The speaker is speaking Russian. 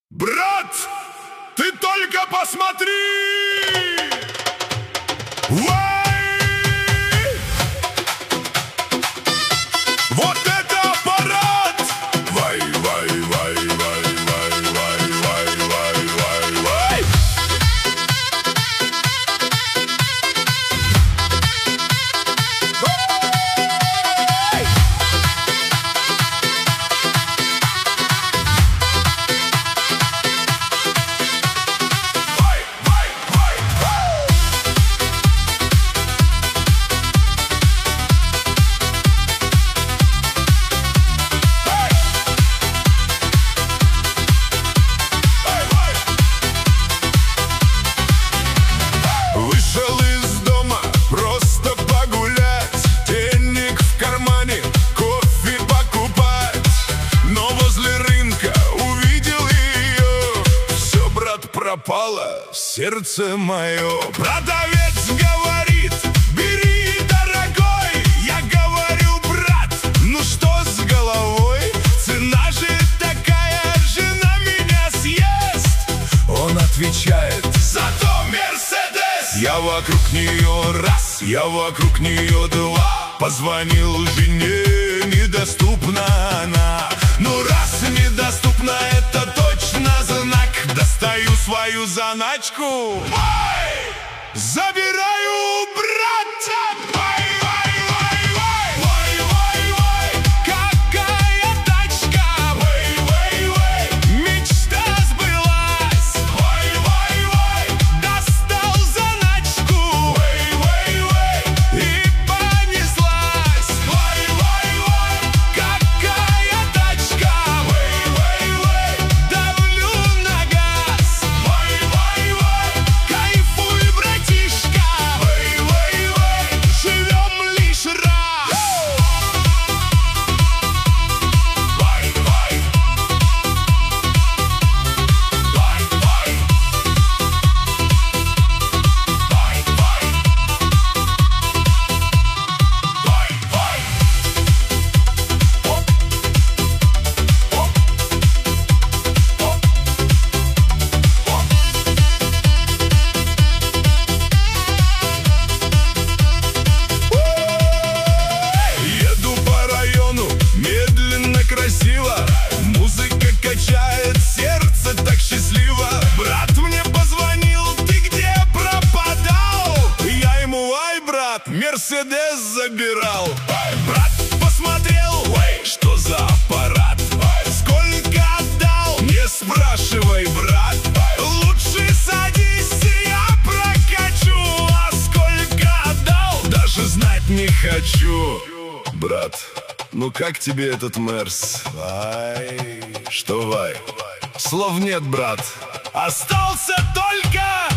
Брат, ты только посмотри! Вот это аппарат! Вай, вай, вай, вай, вай, вай, вай, вай, вай, вай. Вышел из дома просто погулять, денег в кармане, кофе покупать. Но возле рынка увидел ее, все, брат, пропало, сердце мое. Продавец говорит: бери, дорогой. Я говорю: брат, ну что с головой? Цена же такая, жена меня съест. Он отвечает: зато Мерседес. Я вокруг нее раз, я вокруг нее два. Позвонил жене, недоступна она. Ну раз недоступна, это точно знак. Достаю свою заначку, ой, забираю у брата. Ой, ой, ой, ой, ой, ой, ой. Какая тачка, ой, ой, ой. Мечта сбылась, ой, ой, ой. Достал заначку, ой, ой, ой. И понеслась, ой, ой, ой. Какая тачка, ой, ой, ой. Давлю на газ, ой, ой, ой. Кайфуй, братишка, ой, ой, ой. Живем лишь раз. Ой, ой. Ой, ой. Ой, ой. Ой, ой. Оп, оп, оп, оп, оп. Еду по району, медленно, красиво. Музыка качает, сердце так счастливо. Брат мне позвонил: ты где пропадал? Я ему: ай, брат, Мерседес забирал. Брат посмотрел: ой, что за аппарат? Сколько отдал? Не спрашивай, брат. Лучше садись, я прокачу. А сколько отдал? Даже знать не хочу. Брат, ну как тебе этот Мерс? Вай, что вай? Слов нет, брат. Остался только